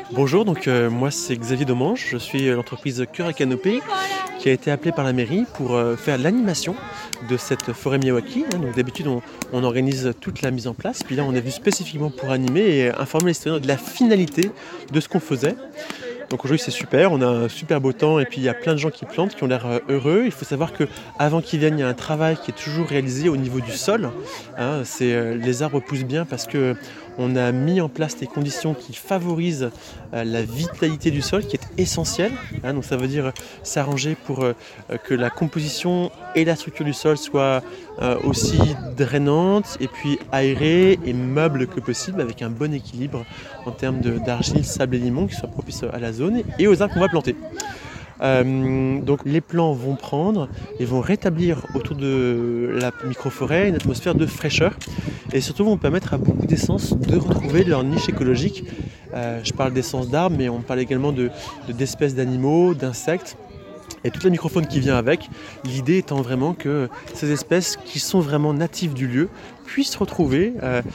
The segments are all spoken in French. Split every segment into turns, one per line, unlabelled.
Bonjour, moi c'est Xavier Domange, je suis l'entreprise Cœur et Canopée qui a été appelée par la mairie pour faire l'animation de cette forêt Miyawaki. Donc d'habitude on organise toute la mise en place, puis là on est venu spécifiquement pour animer et informer les citoyens de la finalité de ce qu'on faisait. Donc aujourd'hui c'est super, on a un super beau temps et puis il y a plein de gens qui plantent, qui ont l'air heureux. Il faut savoir qu'avant qu'ils viennent, il y a un travail qui est toujours réalisé au niveau du sol. Les arbres poussent bien parce que on a mis en place des conditions qui favorisent la vitalité du sol, qui est essentielle. Donc ça veut dire s'arranger pour que la composition et la structure du sol soient aussi drainantes et puis aérées et meubles que possible, avec un bon équilibre en termes d'argile, sable et limon qui soit propice à la zone et aux arbres qu'on va planter. Donc les plants vont prendre et vont rétablir autour de la microforêt une atmosphère de fraîcheur et surtout vont permettre à beaucoup d'essences de retrouver leur niche écologique. Je parle d'essences d'arbres, mais on parle également d'espèces d'animaux, d'insectes et toute la microfaune qui vient avec. L'idée étant vraiment que ces espèces qui sont vraiment natives du lieu puissent retrouver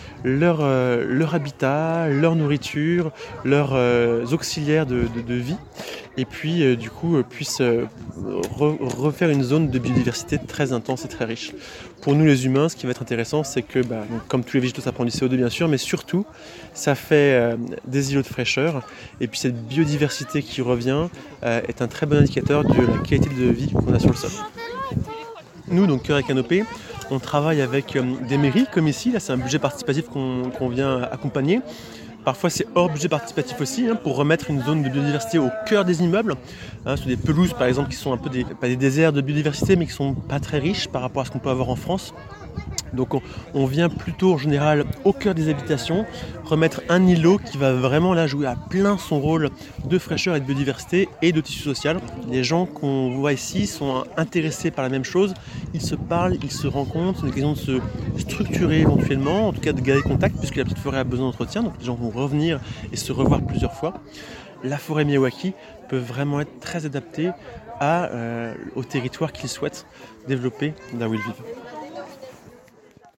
leur habitat, leur nourriture, leurs auxiliaires de vie et puis puissent refaire une zone de biodiversité très intense et très riche. Pour nous les humains, ce qui va être intéressant, c'est que, comme tous les végétaux, ça prend du CO2 bien sûr, mais surtout, ça fait des îlots de fraîcheur. Et puis cette biodiversité qui revient est un très bon indicateur de la qualité de vie qu'on a sur le sol. Nous, donc Cœur et Canopée, on travaille avec des mairies, comme ici. Là, c'est un budget participatif qu'on vient accompagner. Parfois c'est hors budget participatif aussi, pour remettre une zone de biodiversité au cœur des immeubles. Sur des pelouses par exemple qui sont un peu pas des déserts de biodiversité mais qui sont pas très riches par rapport à ce qu'on peut avoir en France. Donc on vient plutôt en général au cœur des habitations, remettre un îlot qui va vraiment là jouer à plein son rôle de fraîcheur et de biodiversité et de tissu social. Les gens qu'on voit ici sont intéressés par la même chose, ils se parlent, ils se rencontrent, c'est une occasion de se structurer éventuellement, en tout cas de garder contact puisque la petite forêt a besoin d'entretien, donc les gens vont revenir et se revoir plusieurs fois. La forêt Miyawaki peut vraiment être très adaptée au territoire qu'ils souhaitent développer là où ils vivent.